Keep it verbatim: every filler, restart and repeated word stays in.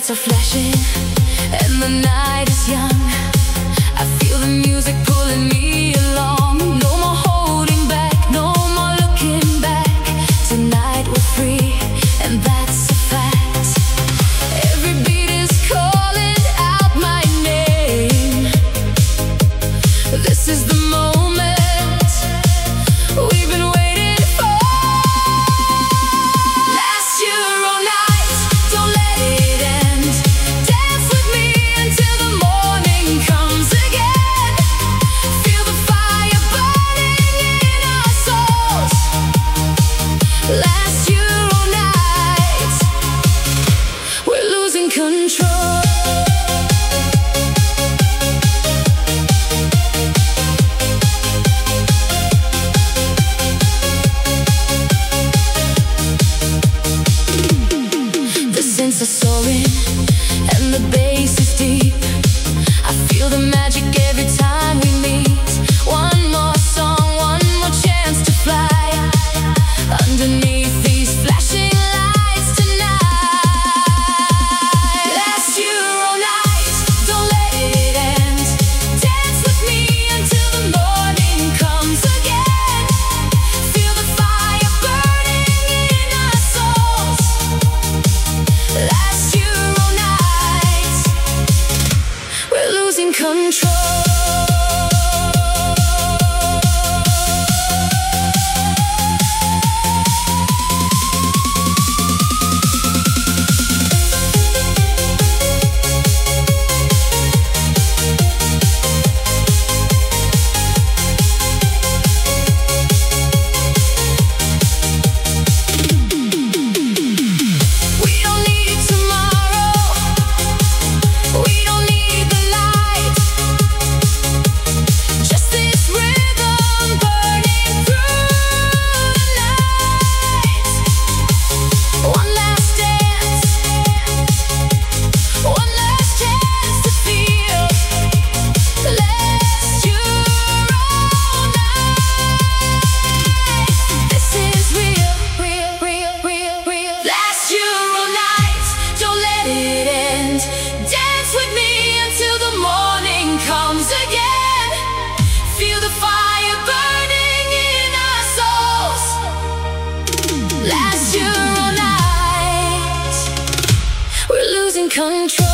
lights are flashing and the night is young. I feel the music pulling me along. No more holding back, no more looking back. Tonight we're free, and that's a fact. Every beat is calling out my name. This is the moment we've been waiting for. Last year all night, don't let it end. Dance with me until the morning comes again. Feel the fire burning in our souls. Last year all night, we're losing control. The synths are soaring and the bass is deep. I feel the magic every time we meet. One more song, one more chance to fly underneath these flashing lights tonight. Last year all night, don't let it end. Dance with me until the morning comes again. Feel the fire burning in our souls. Last year all night, we're losing control. We don't need tomorrow. We don't need the light. Just this rhythm burning through the night. One last dance, one last chance to feel. Last year all night. This is real, real, real, real, real. Last year all night, don't let it end. Dance with me until the morning comes again. Feel the fire burning in our souls. Last year all night, we're losing control.